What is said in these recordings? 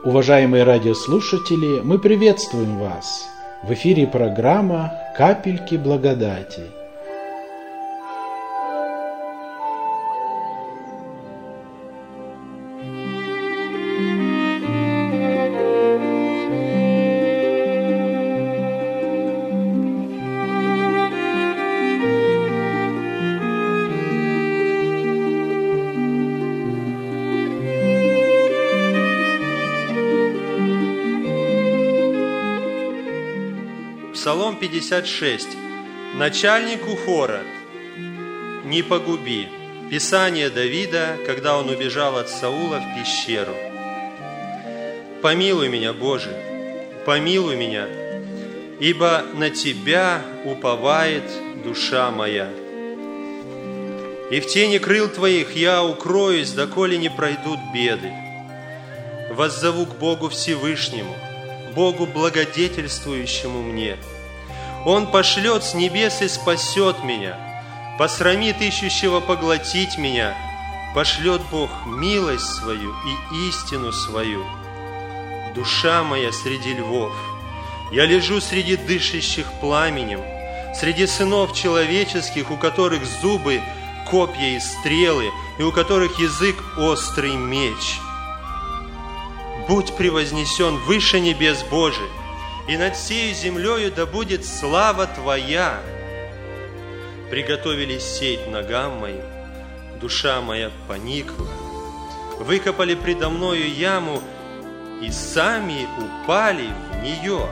Уважаемые радиослушатели, мы приветствуем вас! В эфире программа «Капельки благодати». Псалом 56. Начальнику хора «Не погуби». Писание Давида, когда он убежал от Саула в пещеру. «Помилуй меня, Боже, помилуй меня, ибо на Тебя уповает душа моя. И в тени крыл Твоих я укроюсь, доколе не пройдут беды. Воззову к Богу Всевышнему, Богу благодетельствующему мне. Он пошлет с небес и спасет меня, посрамит ищущего поглотить меня, пошлет Бог милость свою и истину свою. Душа моя среди львов, я лежу среди дышащих пламенем, среди сынов человеческих, у которых зубы, копья и стрелы, и у которых язык острый меч. Будь превознесен выше небес Божий, и над сею землею да будет слава Твоя. Приготовили сеть ногам моим, душа моя поникла. Выкопали предо мною яму, и сами упали в нее.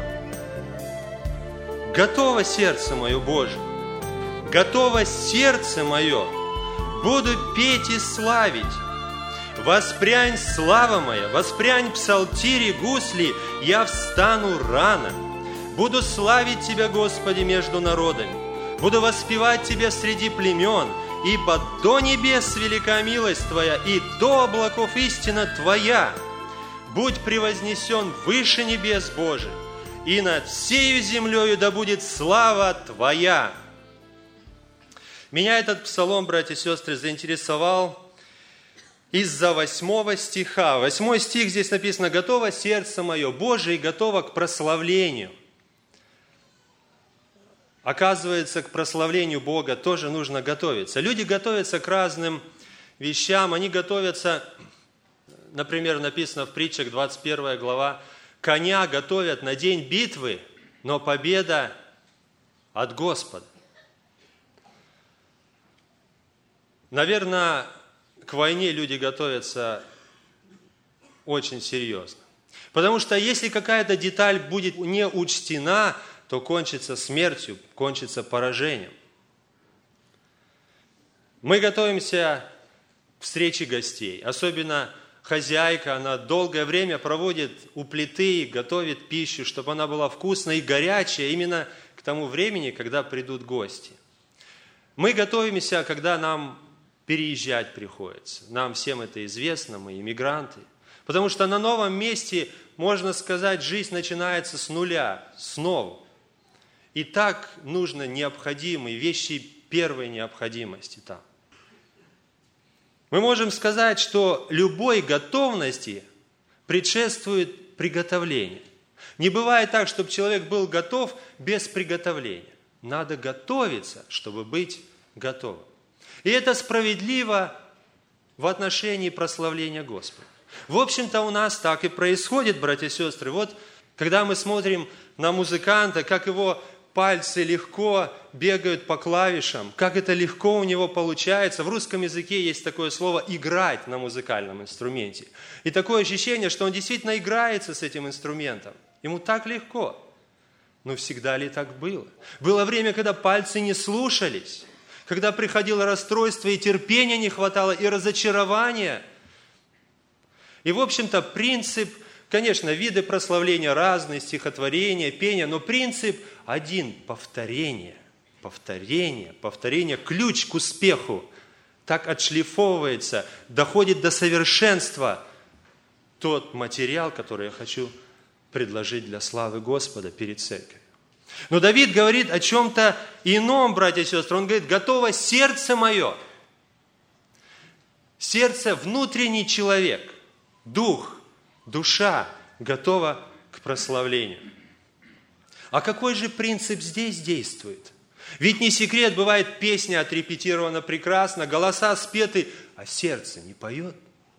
Готово сердце мое, Боже, готово сердце мое, буду петь и славить. Воспрянь, слава моя, воспрянь псалтири гусли, я встану рано. Буду славить Тебя, Господи, между народами, буду воспевать Тебя среди племен, ибо до небес велика милость Твоя, и до облаков истина Твоя. Будь превознесен выше небес, Боже, и над всею землею да будет слава Твоя». Меня этот псалом, братья и сестры, заинтересовал из-за 8 стиха. 8 стих здесь написано: «Готово сердце мое, Боже, и готово к прославлению». Оказывается, к прославлению Бога тоже нужно готовиться. Люди готовятся к разным вещам. Они готовятся, например, написано в притчах, 21 глава, «Коня готовят на день битвы, но победа от Господа». Наверное, к войне люди готовятся очень серьезно. Потому что если какая-то деталь будет не учтена, то кончится смертью, кончится поражением. Мы готовимся к встрече гостей. Особенно хозяйка, она долгое время проводит у плиты, готовит пищу, чтобы она была вкусной и горячая именно к тому времени, когда придут гости. Мы готовимся, когда нам переезжать приходится. Нам всем это известно, мы иммигранты. Потому что на новом месте, можно сказать, жизнь начинается с нуля, снова. И так нужно необходимые вещи первой необходимости там. Мы можем сказать, что любой готовности предшествует приготовление. Не бывает так, чтобы человек был готов без приготовления. Надо готовиться, чтобы быть готовым. И это справедливо в отношении прославления Господа. В общем-то, у нас так и происходит, братья и сестры. Вот, когда мы смотрим на музыканта, как его пальцы легко бегают по клавишам, как это легко у него получается. В русском языке есть такое слово «играть» на музыкальном инструменте. И такое ощущение, что он действительно играется с этим инструментом. Ему так легко. Но всегда ли так было? Было время, когда пальцы не слушались, когда приходило расстройство, и терпения не хватало, и разочарования. И, в общем-то, принцип, конечно, виды прославления разные, стихотворения, пения, но принцип один – повторение. Повторение, повторение – ключ к успеху. Так отшлифовывается, доходит до совершенства тот материал, который я хочу предложить для славы Господа перед церковью. Но Давид говорит о чем-то ином, братья и сестры. Он говорит: готово сердце мое. Сердце – внутренний человек, дух, душа, готова к прославлению. А какой же принцип здесь действует? Ведь не секрет, бывает, песня отрепетирована прекрасно, голоса спеты, а сердце не поет.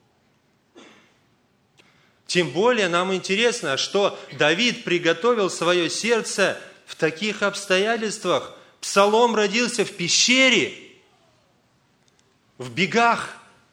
Тем более нам интересно, что Давид приготовил свое сердце в таких обстоятельствах. Псалом родился в пещере, в бегах.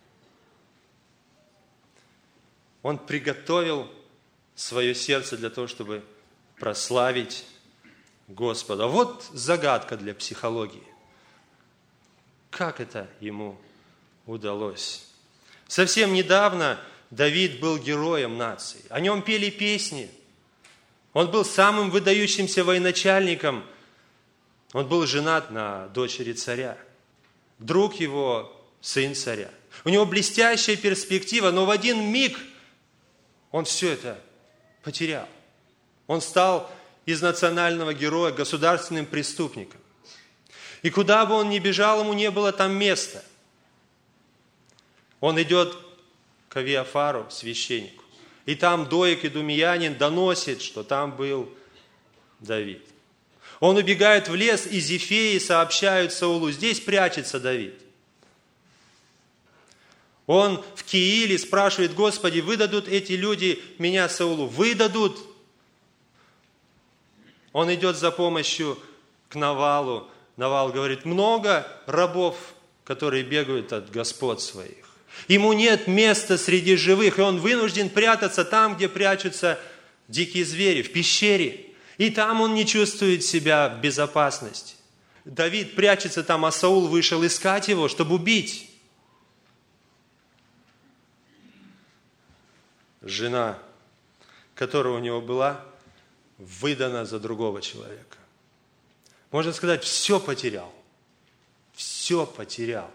Он приготовил свое сердце для того, чтобы прославить Господа. Вот загадка для психологии. Как это ему удалось? Совсем недавно Давид был героем нации. О нем пели песни. Он был самым выдающимся военачальником. Он был женат на дочери царя. Друг его – сын царя. У него блестящая перспектива, но в один миг он все это потерял. Он стал из национального героя государственным преступником. И куда бы он ни бежал, ему не было там места. Он идет к Авиафару, священнику, и там Доик идумеянин доносит, что там был Давид. Он убегает в лес, и зефеи сообщают Саулу: здесь прячется Давид. Он в Кииле спрашивает: Господи, выдадут эти люди меня Саулу? Выдадут. Он идет за помощью к Навалу. Навал говорит: много рабов, которые бегают от господ своих. Ему нет места среди живых, и он вынужден прятаться там, где прячутся дикие звери, в пещере. И там он не чувствует себя в безопасности. Давид прячется там, а Саул вышел искать его, чтобы убить. Жена, которая у него была, выдана за другого человека. Можно сказать, все потерял. Все потерял.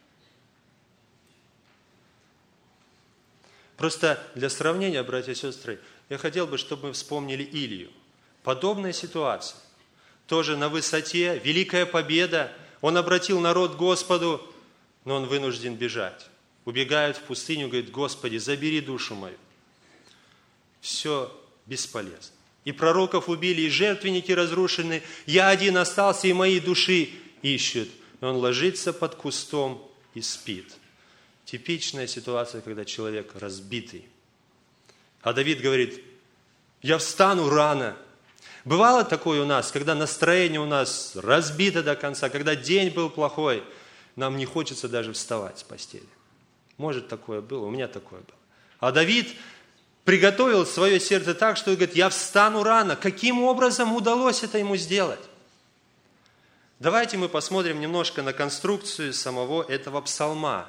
Просто для сравнения, братья и сестры, я хотел бы, чтобы мы вспомнили Илью. Подобная ситуация. Тоже на высоте, великая победа. Он обратил народ к Господу, но он вынужден бежать. Убегает в пустыню, говорит: Господи, забери душу мою. Все бесполезно. И пророков убили, и жертвенники разрушены. Я один остался, и моей души ищут. И он ложится под кустом и спит. Типичная ситуация, когда человек разбитый. А Давид говорит: я встану рано. Бывало такое у нас, когда настроение у нас разбито до конца, когда день был плохой, нам не хочется даже вставать с постели. Может, такое было, у меня такое было. А Давид приготовил свое сердце так, что он говорит: я встану рано. Каким образом удалось это ему сделать? Давайте мы посмотрим немножко на конструкцию самого этого псалма.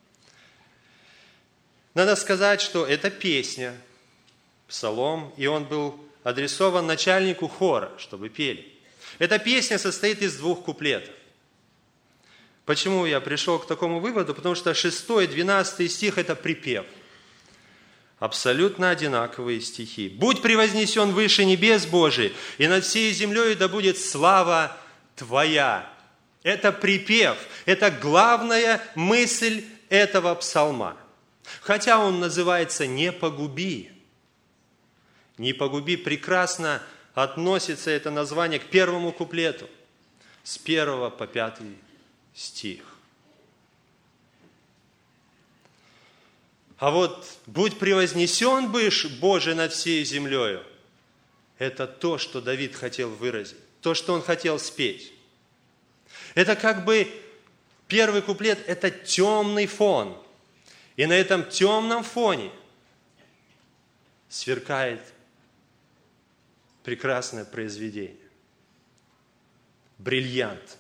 Надо сказать, что это песня, псалом, и он был адресован начальнику хора, чтобы пели. Эта песня состоит из 2 куплетов. Почему я пришел к такому выводу? Потому что 6 и 12 стих – это припев. Абсолютно одинаковые стихи. «Будь превознесен выше небес Божий, и над всей землей да будет слава Твоя». Это припев, это главная мысль этого псалма. Хотя он называется «Не погуби». «Не погуби» прекрасно относится это название к 1 куплету, с 1 по 5 стих. А вот «Будь превознесен Боже над всей землею» – это то, что Давид хотел выразить, то, что он хотел спеть. Это как бы 1 куплет – это темный фон. И на этом темном фоне сверкает прекрасное произведение. Бриллиант.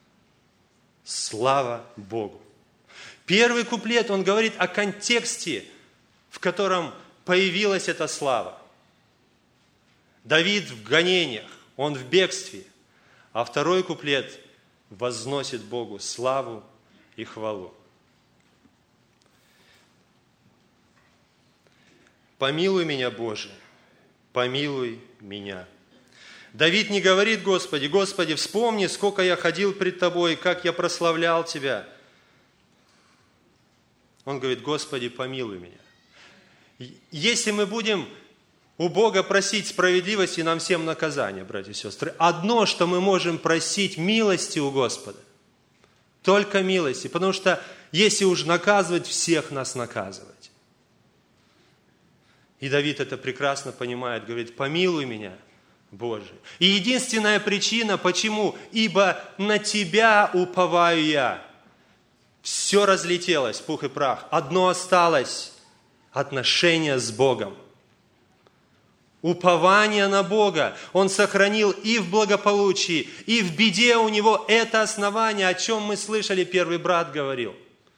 Слава Богу. 1 куплет, он говорит о контексте, в котором появилась эта слава. Давид в гонениях, он в бегстве. А 2 куплет возносит Богу славу и хвалу. «Помилуй меня, Боже, помилуй меня». Давид не говорит: Господи, Господи, вспомни, сколько я ходил пред Тобой, как я прославлял Тебя. Он говорит: Господи, помилуй меня. Если мы будем у Бога просить справедливости и нам всем наказания, братья и сестры. Одно, что мы можем просить милости у Господа. Только милости. Потому что если уж наказывать, всех нас наказывать. И Давид это прекрасно понимает, говорит: помилуй меня, Боже. И единственная причина, почему: ибо на Тебя уповаю я. Все разлетелось, пух и прах. Одно осталось: отношения с Богом. Упование на Бога он сохранил и в благополучии, и в беде у него это основание, о чем мы слышали, первый брат говорил.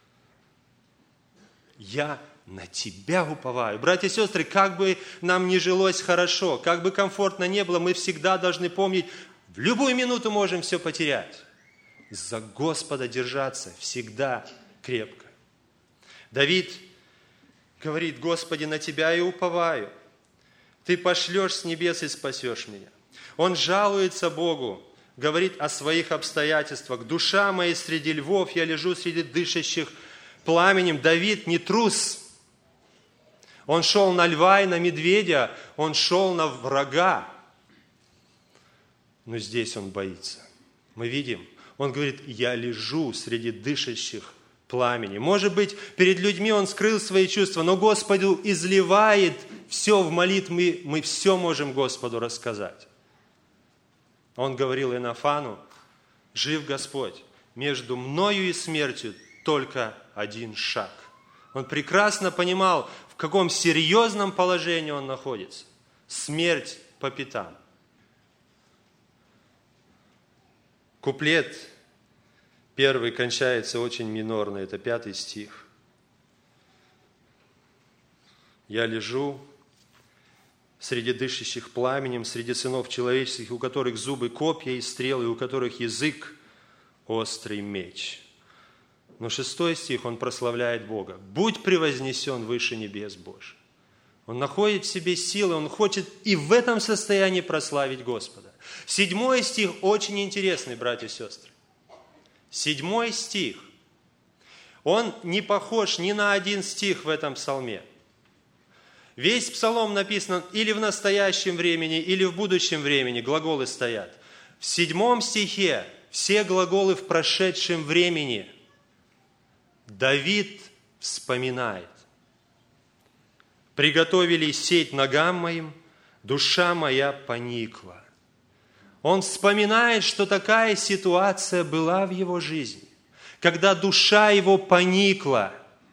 Я на Тебя уповаю. Братья и сестры, как бы нам ни жилось хорошо, как бы комфортно не было, мы всегда должны помнить, в любую минуту можем все потерять. За Господа держаться всегда крепко. Давид говорит: Господи, на Тебя и уповаю. Ты пошлешь с небес и спасешь меня. Он жалуется Богу, говорит о своих обстоятельствах. Душа моя среди львов, я лежу среди дышащих пламенем. Давид не трус. Он шел на льва и на медведя, он шел на врага. Но здесь он боится. Мы видим, он говорит: я лежу среди дышащих пламени. Может быть, перед людьми он скрыл свои чувства, но Господу изливает все в молитве, мы все можем Господу рассказать. Он говорил Иоаннафану: жив Господь, между мною и смертью только один шаг. Он прекрасно понимал, в каком серьезном положении он находится. Смерть по пятам. Куплет первый кончается очень минорно, это 5 стих. Я лежу среди дышащих пламенем, среди сынов человеческих, у которых зубы копья и стрелы, у которых язык острый меч. Но 6 стих, он прославляет Бога. Будь превознесен выше небес Божий. Он находит в себе силы, он хочет и в этом состоянии прославить Господа. 7 стих очень интересный, братья и сестры. 7 стих. Он не похож ни на один стих в этом псалме. Весь псалом написан или в настоящем времени, или в будущем времени. Глаголы стоят. В 7 стихе все глаголы в прошедшем времени. Давид вспоминает. Приготовили сеть ногам моим, душа моя поникла. Он вспоминает, что такая ситуация была в его жизни, когда душа его поникла.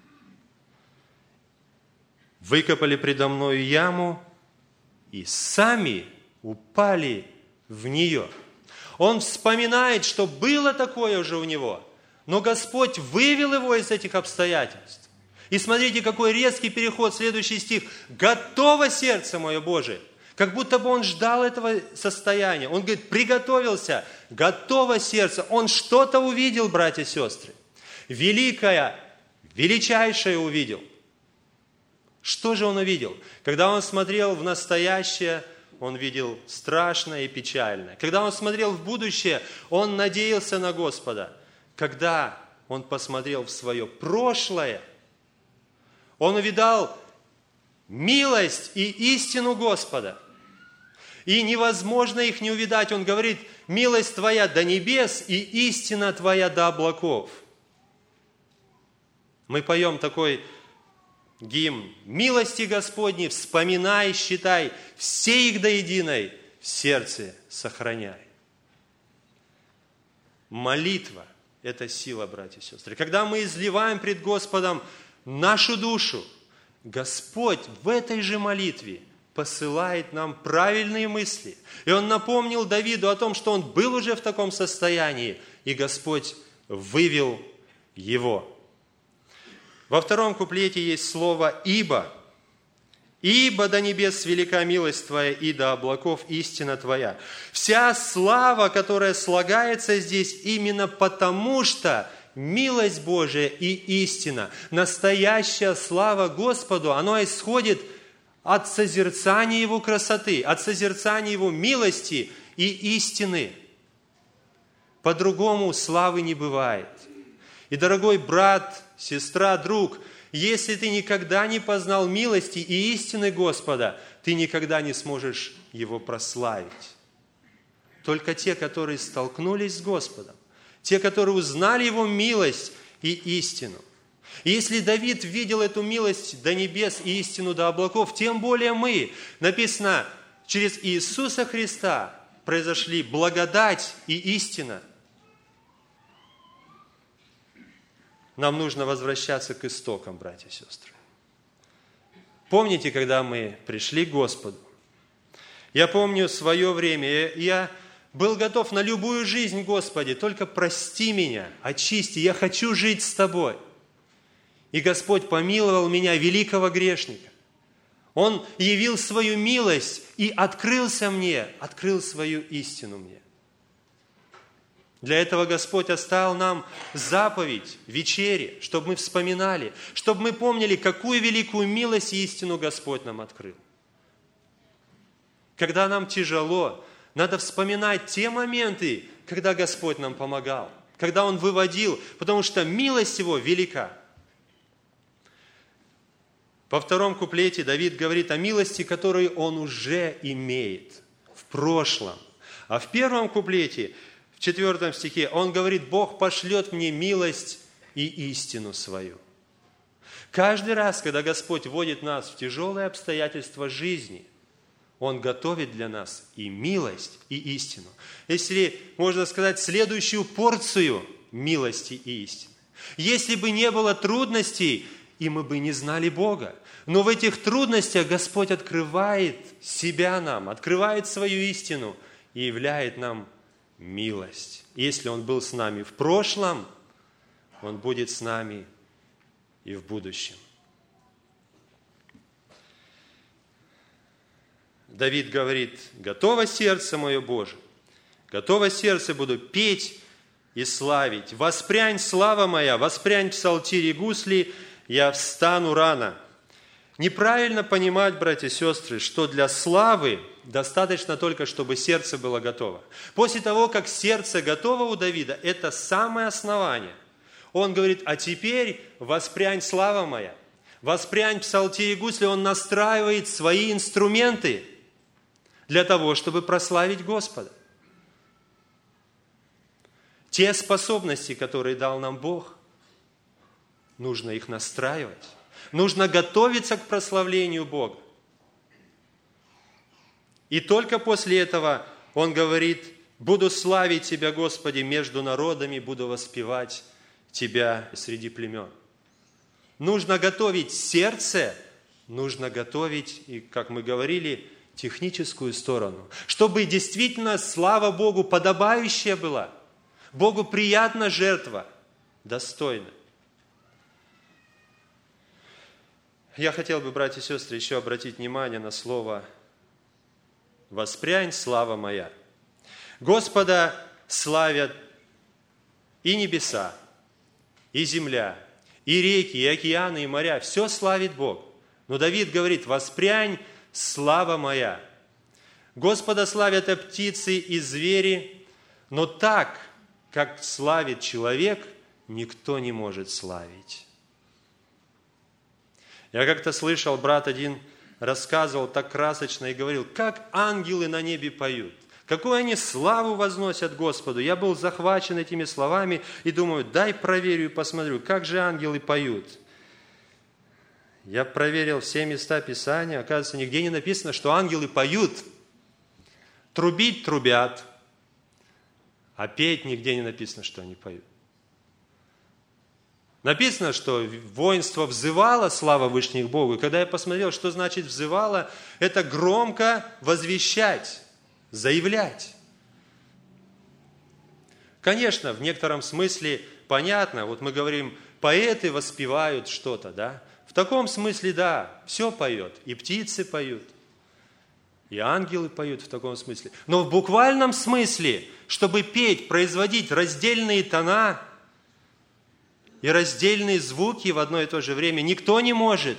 Выкопали предо мною яму и сами упали в нее. Он вспоминает, что было такое уже у него, но Господь вывел его из этих обстоятельств. И смотрите, какой резкий переход, следующий стих. «Готово сердце мое, Божие». Как будто бы он ждал этого состояния. Он говорит: приготовился, готово сердце. Он что-то увидел, братья и сестры. Великое, величайшее увидел. Что же он увидел? Когда он смотрел в настоящее, он видел страшное и печальное. Когда он смотрел в будущее, он надеялся на Господа. Когда он посмотрел в свое прошлое, он увидал милость и истину Господа. И невозможно их не увидать. Он говорит: милость Твоя до небес и истина Твоя до облаков. Мы поем такой гимн: милости Господни вспоминай, считай, все их до единой в сердце сохраняй. Молитва – это сила, братья и сестры. Когда мы изливаем пред Господом нашу душу, Господь в этой же молитве посылает нам правильные мысли. И Он напомнил Давиду о том, что он был уже в таком состоянии, и Господь вывел его. Во 2 куплете есть слово «ибо». «Ибо до небес велика милость Твоя, и до облаков истина Твоя». Вся слава, которая слагается здесь, именно потому, что милость Божия и истина, настоящая слава Господу, оно исходит от созерцания Его красоты, от созерцания Его милости и истины. По-другому славы не бывает. И, дорогой брат, сестра, друг, если ты никогда не познал милости и истины Господа, ты никогда не сможешь Его прославить. Только те, которые столкнулись с Господом, те, которые узнали Его милость и истину. И если Давид видел эту милость до небес и истину до облаков, тем более мы. Написано, через Иисуса Христа произошли благодать и истина. Нам нужно возвращаться к истокам, братья и сестры. Помните, когда мы пришли к Господу? Я помню свое время, я был готов на любую жизнь, Господи, только прости меня, очисти, я хочу жить с Тобой. И Господь помиловал меня, великого грешника. Он явил свою милость и открылся мне, открыл свою истину мне. Для этого Господь оставил нам заповедь вечери, чтобы мы вспоминали, чтобы мы помнили, какую великую милость и истину Господь нам открыл. Когда нам тяжело, надо вспоминать те моменты, когда Господь нам помогал, когда Он выводил, потому что милость Его велика. Во втором куплете Давид говорит о милости, которую он уже имеет в прошлом. А в первом куплете, в 4 стихе, он говорит, Бог пошлет мне милость и истину свою. Каждый раз, когда Господь вводит нас в тяжелые обстоятельства жизни, Он готовит для нас и милость, и истину. Если, можно сказать, следующую порцию милости и истины. Если бы не было трудностей, и мы бы не знали Бога. Но в этих трудностях Господь открывает себя нам, открывает свою истину и являет нам милость. Если Он был с нами в прошлом, Он будет с нами и в будущем. Давид говорит, готово сердце мое, Боже, готово сердце буду петь и славить. Воспрянь, слава моя, воспрянь псалтири гусли, я встану рано. Неправильно понимать, братья и сестры, что для славы достаточно только, чтобы сердце было готово. После того, как сердце готово у Давида, это самое основание. Он говорит, а теперь воспрянь, слава моя, воспрянь псалтири гусли. Он настраивает свои инструменты для того, чтобы прославить Господа. Те способности, которые дал нам Бог, нужно их настраивать. Нужно готовиться к прославлению Бога. И только после этого он говорит, буду славить Тебя, Господи, между народами, буду воспевать Тебя среди племен. Нужно готовить сердце, нужно готовить, и, как мы говорили, техническую сторону, чтобы действительно слава Богу подобающая была, Богу приятна жертва, достойна. Я хотел бы, братья и сестры, еще обратить внимание на слово «воспрянь, слава моя». Господа славят и небеса, и земля, и реки, и океаны, и моря. Все славит Бог. Но Давид говорит, «воспрянь, слава моя». Господа славят и птицы, и звери, но так, как славит человек, никто не может славить. Я как-то слышал, брат один рассказывал так красочно и говорил, как ангелы на небе поют, какую они славу возносят Господу. Я был захвачен этими словами и думаю, дай проверю и посмотрю, как же ангелы поют. Я проверил все места Писания, оказывается, нигде не написано, что ангелы поют. Трубить трубят, а петь нигде не написано, что они поют. Написано, что воинство взывало, слава Вышних Богу. И когда я посмотрел, что значит взывало, это громко возвещать, заявлять. Конечно, в некотором смысле понятно, вот мы говорим, поэты воспевают что-то, да? В таком смысле, да, все поет, и птицы поют, и ангелы поют в таком смысле. Но в буквальном смысле, чтобы петь, производить раздельные тона и раздельные звуки в одно и то же время никто не может.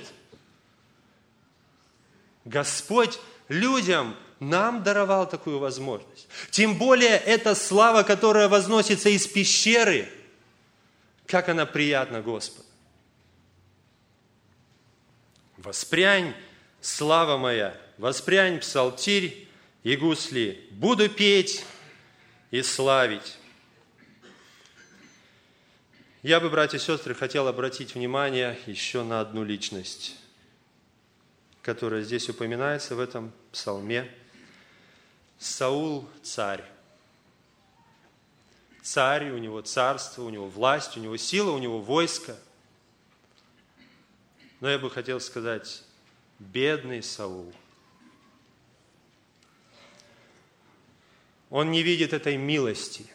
Господь людям, нам даровал такую возможность. Тем более, эта слава, которая возносится из пещеры, как она приятна Господу. Воспрянь, слава моя. воспрянь псалтирь и гусли, буду петь и славить». Я бы, братья и сестры, хотел обратить внимание еще на одну личность, которая здесь упоминается в этом псалме. Саул – царь. Царь, у него царство, у него власть, у него сила, у него войско. Но я бы хотел сказать, бедный Саул. Он не видит этой милости.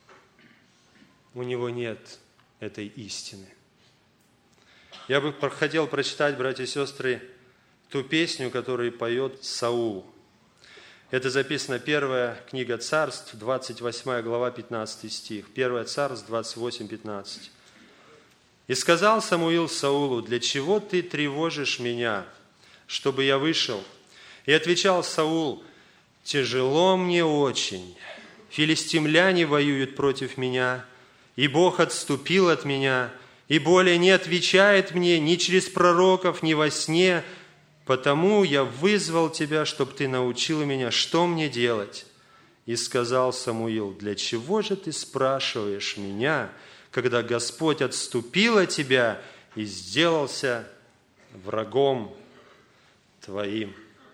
У него нет этой истины. Я бы хотел прочитать, братья и сестры, ту песню, которую поет Саул. Это записано 1 книга Царств, 28 глава, 15 стих. 1 Царств, 28, 15. «И сказал Самуил Саулу: для чего ты тревожишь меня, чтобы я вышел? И отвечал Саул: тяжело мне очень. Филистимляне воюют против меня, и Бог отступил от меня, и более не отвечает мне ни через пророков, ни во сне. Потому я вызвал тебя, чтобы ты научил меня, что мне делать. И сказал Самуил: для чего же ты спрашиваешь меня, когда Господь отступил от тебя и сделался врагом твоим?»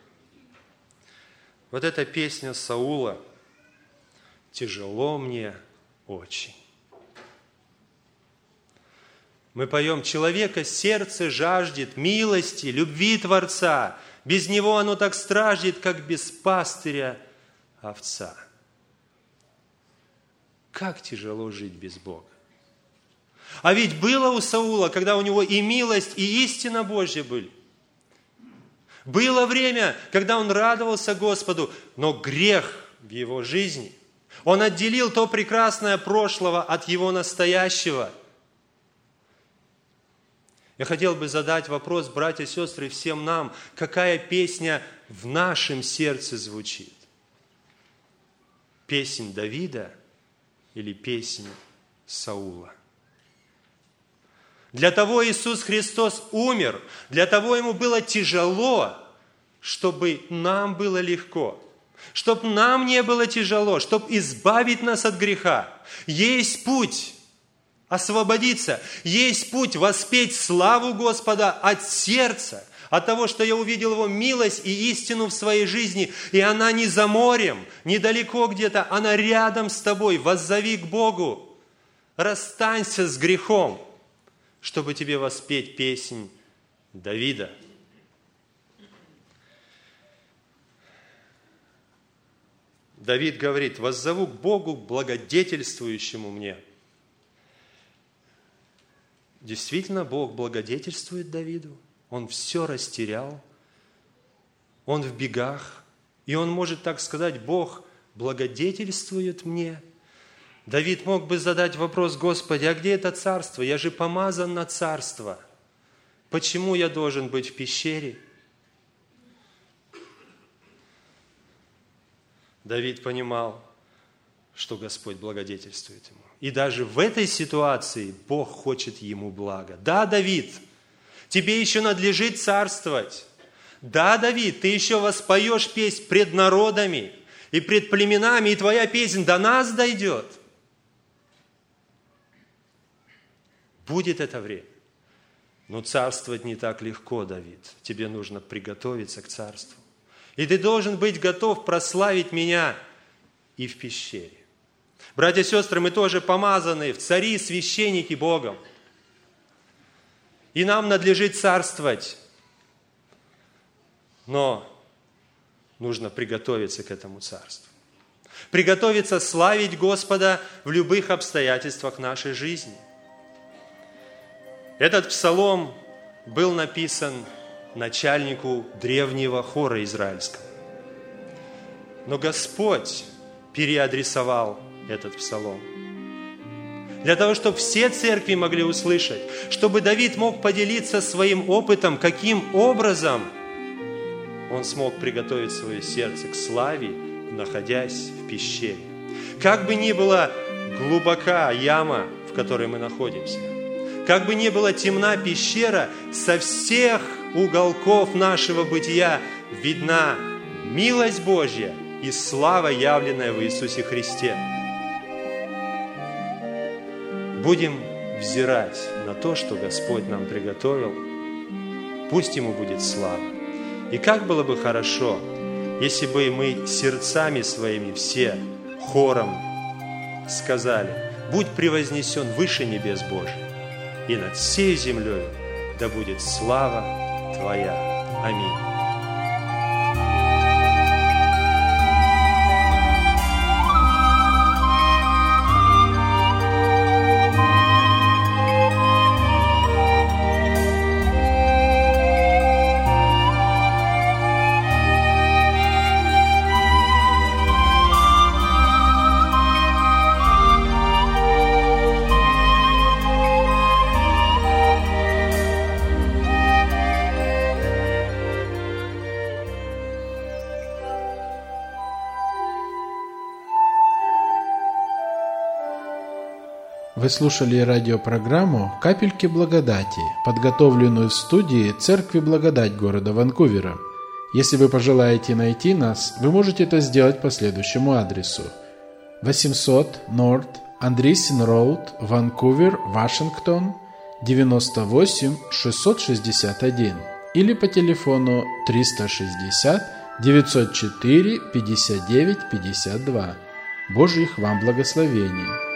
Вот эта песня Саула «Тяжело мне очень». Мы поем: человека сердце жаждет милости, любви Творца. Без него оно так страждет, как без пастыря овца. Как тяжело жить без Бога. А ведь было у Саула, когда у него и милость, и истина Божья были. Было время, когда он радовался Господу, но грех в его жизни. Он отделил то прекрасное прошлого от его настоящего. Я хотел бы задать вопрос, братья и сестры, всем нам, какая песня в нашем сердце звучит? Песнь Давида или песнь Саула? Для того Иисус Христос умер, для того Ему было тяжело, чтобы нам было легко, чтобы нам не было тяжело, чтобы избавить нас от греха. Есть путь освободиться, есть путь воспеть славу Господа от сердца, от того, что я увидел Его милость и истину в своей жизни, и она не за морем, недалеко где-то, она рядом с тобой. Воззови к Богу, расстанься с грехом, чтобы тебе воспеть песнь Давида. Давид говорит: воззову к Богу, благодетельствующему мне. Действительно, Бог благодетельствует Давиду. Он все растерял. Он в бегах. И он может так сказать: Бог благодетельствует мне. Давид мог бы задать вопрос: Господи, а где это царство? Я же помазан на царство. Почему я должен быть в пещере? Давид понимал, что Господь благодетельствует ему. И даже в этой ситуации Бог хочет ему блага. Да, Давид, тебе еще надлежит царствовать. Да, Давид, ты еще воспоешь песнь пред народами и пред племенами, и твоя песнь до нас дойдет. Будет это время. Но царствовать не так легко, Давид. Тебе нужно приготовиться к царству. И ты должен быть готов прославить меня и в пещере. Братья и сестры, мы тоже помазаны в цари, священники Богом. И нам надлежит царствовать. Но нужно приготовиться к этому царству. Приготовиться славить Господа в любых обстоятельствах нашей жизни. Этот псалом был написан начальнику древнего хора израильского. Но Господь переадресовал этот псалом. Для того, чтобы все церкви могли услышать, чтобы Давид мог поделиться своим опытом, каким образом он смог приготовить свое сердце к славе, находясь в пещере. Как бы ни была глубока яма, в которой мы находимся, как бы ни была темна пещера, со всех уголков нашего бытия видна милость Божья и слава, явленная в Иисусе Христе. Будем взирать на то, что Господь нам приготовил. Пусть Ему будет слава. И как было бы хорошо, если бы мы сердцами своими все хором сказали: «Будь превознесен выше небес Божьих, и над всей землей да будет слава Твоя». Аминь. Вы слушали радиопрограмму «Капельки благодати», подготовленную в студии Церкви Благодать города Ванкувера. Если вы пожелаете найти нас, вы можете это сделать по следующему адресу: 800 North Andreessen Road, Ванкувер, Вашингтон, 98 661, или по телефону 360 904 59 52. Божьих вам благословений!